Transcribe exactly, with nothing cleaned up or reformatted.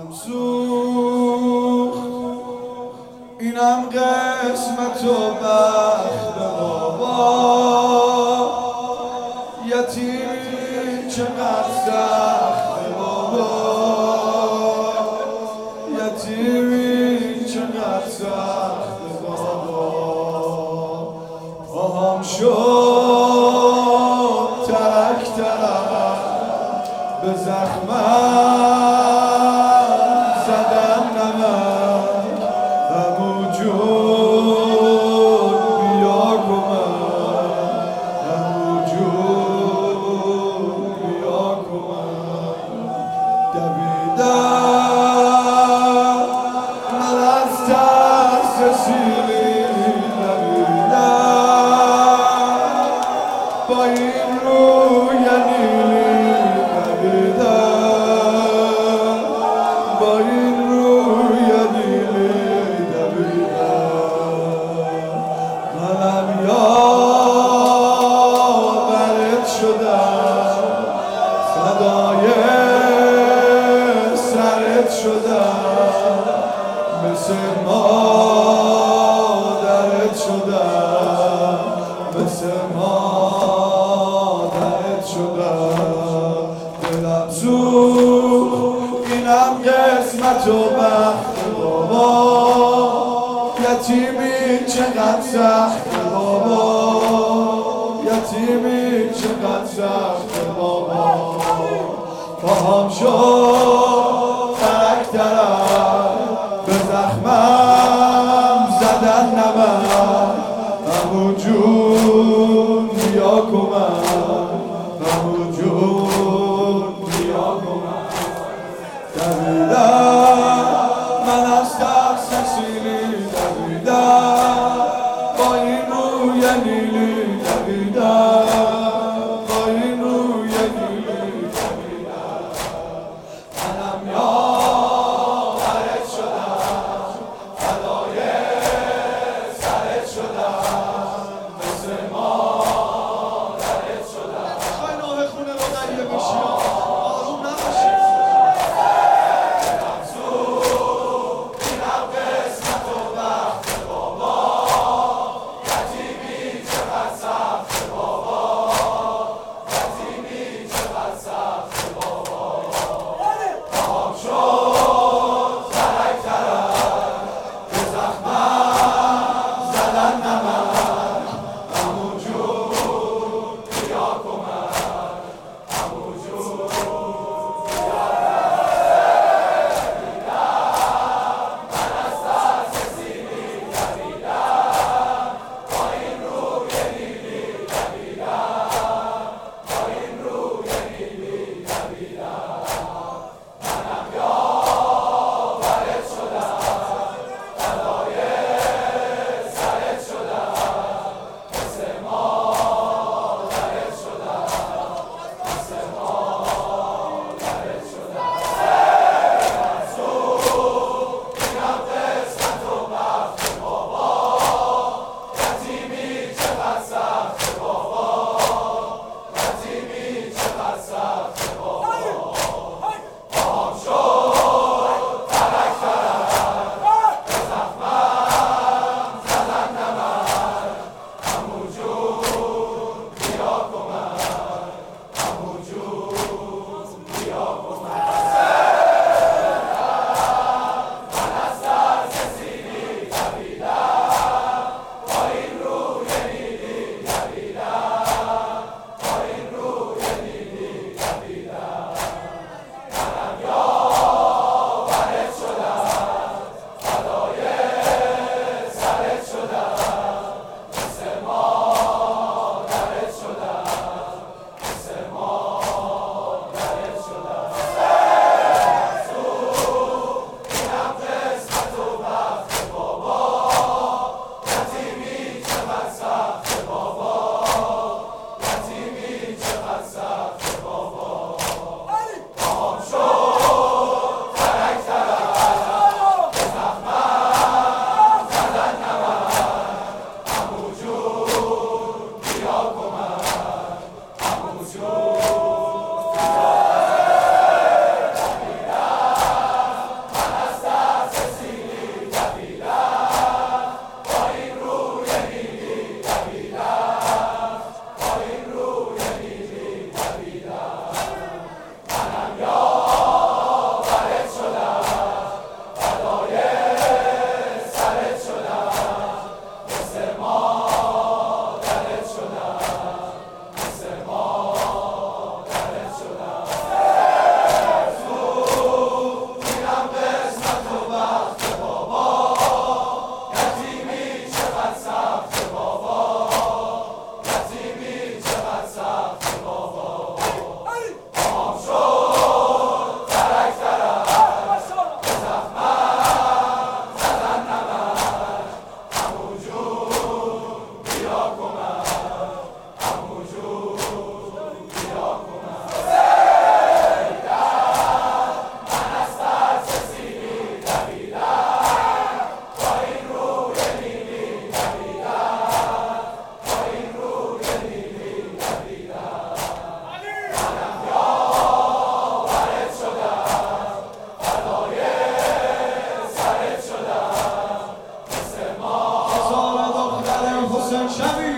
سوخت اینم قسمت و بخت بابا، یتیمی چقدر سخت بابا، یتیمی چقدر سخت بابا. پاهم شد ترک ترک به زخمم زدم نمک، هموجود بیا کمک، هموجود بیا کمک. دویدم من از ترس سیلی، دویدم با این روی نیلی، دویدم با این روی نیلی، دویدم منم یاورت شدم، فدای سرت شدم، مثل مادرت شدم، مثل مادرت شدم. دلم سوخت اینم قسمت و بخت بابا، یتیمی چقدر سخت بابا، یتیمی چقدر سخت بابا. پاهم شد ترک ترک به زخمم زدن نمک، هموجود بیا کمک، هموجود بیا کمک. دویدم من از ترس سیلی، دویدم با این روی نیلی، دویدم با این روی نیلی، دویدم منم یاورت شدم، فدای سرت شدم، مثل مادرت شدم. خواهی نامه خونه رو دریه بشی، آروم نباشی. شبی